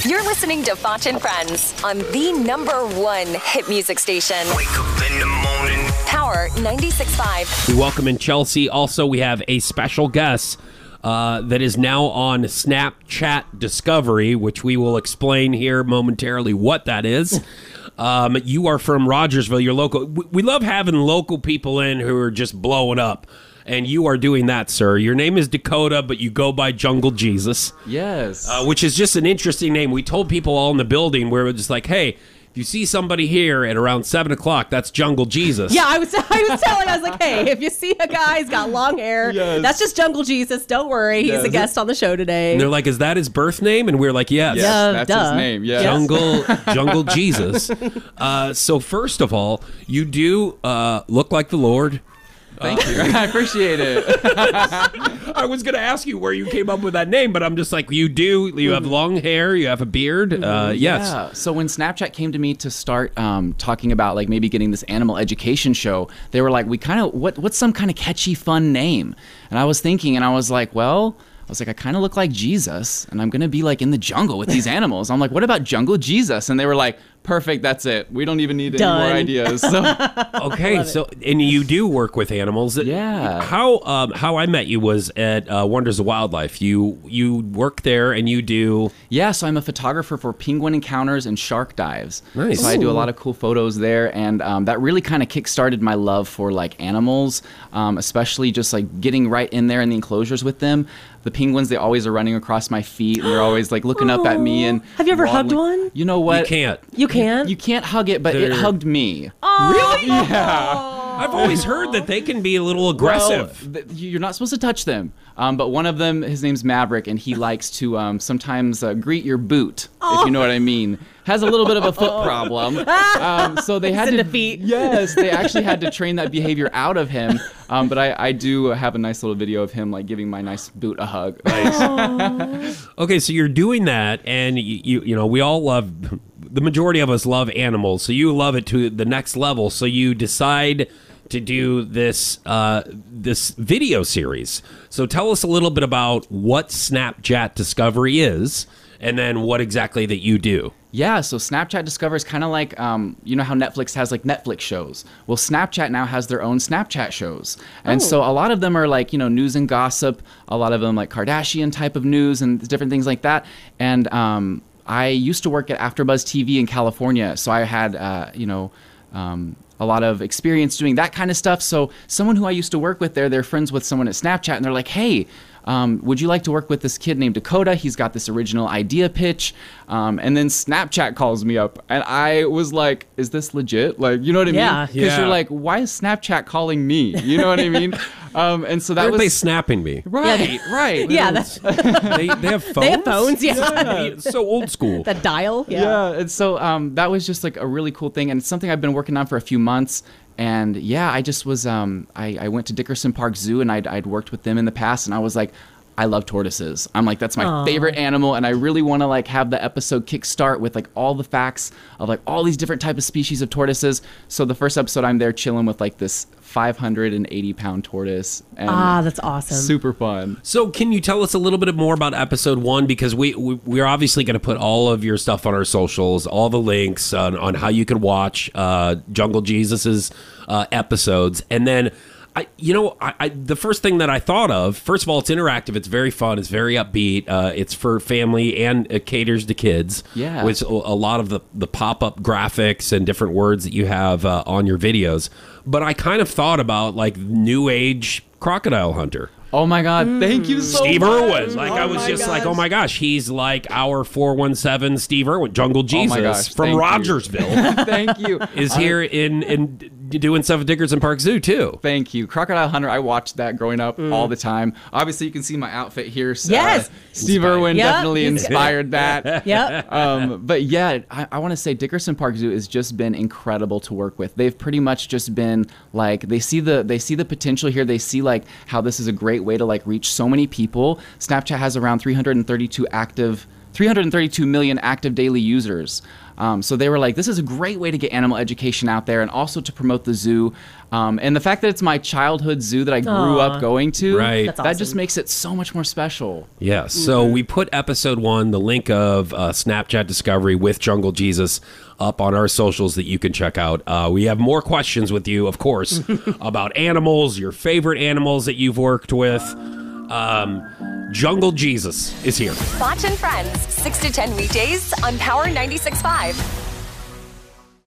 You're listening to Foch and Friends on the #1 hit music station. Wake up in the morning. Power 96.5. We welcome in Chelsea. Also, we have a special guest that is now on Snapchat Discovery, which we will explain here momentarily what that is. You are from Rogersville. You're local. We love having local people in who are just blowing up. And you are doing that, sir. Your name is Dakota, but you go by Jungle Jesus. Yes. Which is just an interesting name. We told people all in the building, where we're just like, hey, if you see somebody here at around 7 o'clock, that's Jungle Jesus. Yeah, I was like, hey, if you see a guy, he's got long hair, that's just Jungle Jesus. Don't worry. He's a guest on the show today. And they're like, is that his birth name? And we're like, yes. Yes, that's his name. Yes. Jungle Jesus. So first of all, you do look like the Lord. Thank you. I appreciate it. I was going to ask you where you came up with that name, but I'm just like, you have long hair, you have a beard. Yes. Yeah. So when Snapchat came to me to start talking about like maybe getting this animal education show, they were like, what's some kind of catchy, fun name? And I was thinking, and I was like, I kind of look like Jesus, and I'm going to be like in the jungle with these animals. I'm like, what about Jungle Jesus? And they were like, perfect, that's it. We don't even need any more ideas. So. Okay, so and you do work with animals. Yeah. How I met you was at Wonders of Wildlife. You work there and you do. Yeah, so I'm a photographer for penguin encounters and shark dives. Nice. So I do a lot of cool photos there, and that really kind of kickstarted my love for like animals, especially just like getting right in there in the enclosures with them. The penguins, they always are running across my feet, and they're always like looking up at me. And have you ever hugged one? You know what? You can't. You can't? You can't hug it, but it hugged me. Oh. Really? Yeah. I've always heard that they can be a little aggressive. Well, you're not supposed to touch them. But one of them, his name's Maverick, and he likes to sometimes greet your boot, if you know what I mean. Has a little bit of a foot problem. So they had to feet. Yes, they actually had to train that behavior out of him. But I do have a nice little video of him like giving my nice boot a hug. Nice. Okay, so you're doing that, and you know, we all love, the majority of us love animals, so you love it to the next level. So you decide to do this this video series. So tell us a little bit about what Snapchat Discovery is, and then what exactly that you do. Yeah, so Snapchat Discover is kind of like, you know how Netflix has like Netflix shows? Well, Snapchat now has their own Snapchat shows. And so a lot of them are like, you know, news and gossip, a lot of them like Kardashian type of news and different things like that. And I used to work at AfterBuzz TV in California, so I had, you know, a lot of experience doing that kind of stuff. So someone who I used to work with there, they're friends with someone at Snapchat, and they're like, hey, would you like to work with this kid named Dakota? He's got this original idea pitch. And then Snapchat calls me up, and I was like, is this legit? Like, you know what I mean? Because you're like, why is Snapchat calling me? You know what I mean? And so that Why are was... they snapping me? Right, right. Yeah, that's... They have phones? They have phones, yeah. It's so old school. That dial, Yeah, and so that was just like a really cool thing, and it's something I've been working on for a few months. And yeah, I just was, I went to Dickerson Park Zoo, and I'd worked with them in the past, and I was like, I love tortoises. I'm like, that's my favorite animal, and I really want to like have the episode kickstart with like all the facts of like all these different type of species of tortoises. So the first episode, I'm there chilling with like this 580-pound tortoise. And that's awesome. Super fun. So can you tell us a little bit more about episode 1? Because we're obviously going to put all of your stuff on our socials, all the links on how you can watch Jungle Jesus's episodes. And then the first thing that I thought of, first of all, it's interactive. It's very fun. It's very upbeat. It's for family, and it caters to kids. Yeah. With a lot of the pop-up graphics and different words that you have on your videos. But I kind of thought about like New Age Crocodile Hunter. Oh my God! Thank you so Steve much. Irwin. Like I was just like, oh my gosh, he's like our 417 Steve Irwin, Jungle Jesus from Rogersville. Thank you. Is here in doing stuff at Dickerson Park Zoo too. Thank you. Crocodile Hunter, I watched that growing up all the time. Obviously, you can see my outfit here. So, Yes. Steve Irwin definitely inspired that. Yep. But yeah, I want to say Dickerson Park Zoo has just been incredible to work with. They've pretty much just been like, they see the potential here. They see like how this is a great way to like reach so many people. Snapchat has around 332 active 332 million active daily users. So they were like, this is a great way to get animal education out there and also to promote the zoo. And the fact that it's my childhood zoo that I grew up going to, Right. That's that awesome. just makes it so much more special. Yes. So we put episode 1, the link of Snapchat Discovery with Jungle Jesus, up on our socials that you can check out. We have more questions with you, of course, about animals, your favorite animals that you've worked with. Jungle Jesus is here. Foch and Friends, 6 to 10 weekdays on Power 96.5.